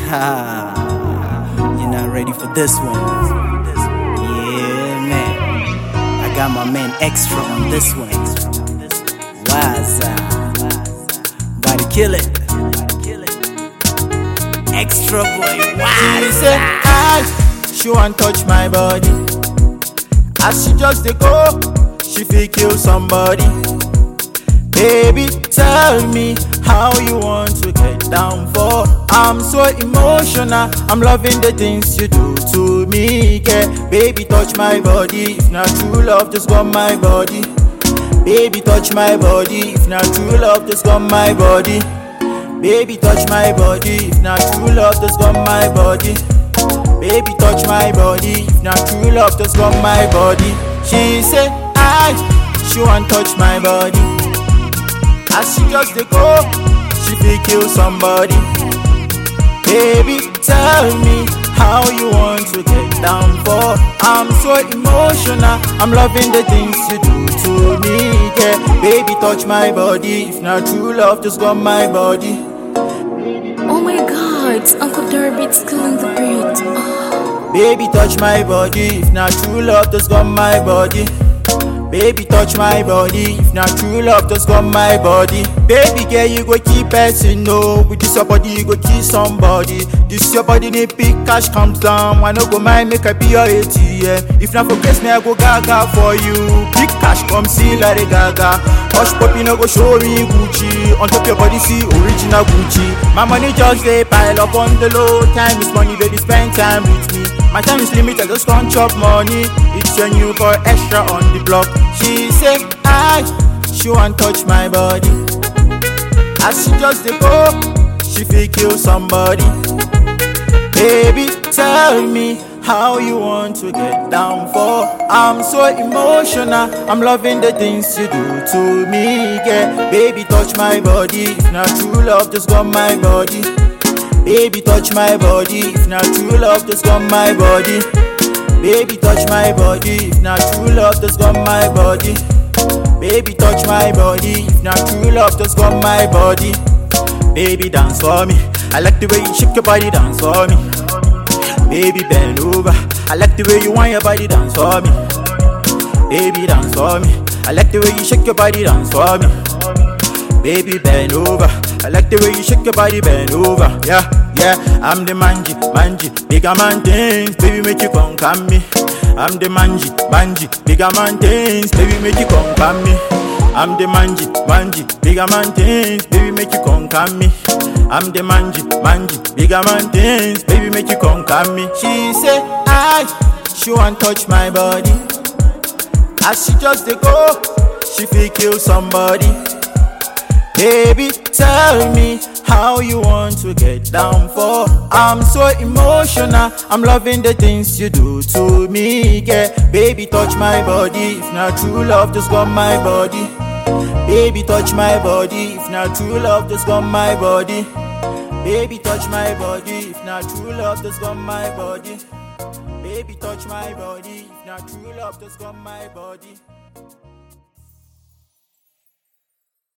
You're not ready for this one. Yeah, man. I got my man Extra on this one. Waza. About to kill it. Extra boy, She say, she want touch my body. As she just dey go, she fit kill somebody. Baby, tell me how you want to get down for. I'm so emotional, I'm loving the things you do to me, yeah. Baby, touch my body, if not true love, just got my body. Baby, touch my body, if not true love, just got my body. Baby, touch my body, if not true love, just got my body. Baby, touch my body, if not true love, just got my body. She say, she want touch my body. As she just dey go, she fit kill somebody. Baby, tell me how you want to get down for. I'm so emotional, I'm loving the things you do to me, yeah. Baby, touch my body, if not true love, just got my body. Oh my God, Uncle Darby's killing the beat. Oh. Baby, touch my body, if not true love, just got my body. Baby, touch my body, if not true love, just got my body. Baby girl, you go keep person, no. With this your body, you go kill somebody. This your body, need big cash comes down. I no go mind, make I be your ATM. If not for grace, me I go gaga for you. Big cash come see like a gaga. Hush puppy no go show me Gucci. On top your body, see original Gucci. My money just dey pile up on the low. Time is money, baby, spend time with me. My time is limited, just can't chop money. It's your new boy Extra on the block. She say, she want touch my body. As she just dey go, she fit kill somebody. Baby, tell me how you want to get down for. I'm so emotional, I'm loving the things you do to me, yeah. Baby, touch my body, if not true love, just got my body. Baby, touch my body, if not true love, just got my body. Baby, touch my body, if not true love, just got my body. Baby, touch my body, if not true love, just got my body. Baby, dance for me, I like the way you shake your body, dance for me. Baby, bend over, I like the way you want your body, dance for me. Baby, dance for me, I like the way you shake your body, dance for me. Baby, bend over, I like the way you shake your body, bend over. Yeah, yeah, I'm the manji, bigger man things, baby make you come calm me. I'm the manji, bigger man things, baby make you come calm me. I'm the manji, bigger man things, baby make you come calm me. I'm the manji, bigger man things, baby make you come calm me. She say, she want touch my body. As she just dey go, she fit kill somebody. Baby, tell me how you want to get down for. I'm so emotional, I'm loving the things you do to me, yeah. Baby, touch my body, if not true love, just got my body. Baby, touch my body, if not true love, just got my body. Baby, touch my body, if not true love, just got my body. Baby, touch my body, if not true love, just got my body.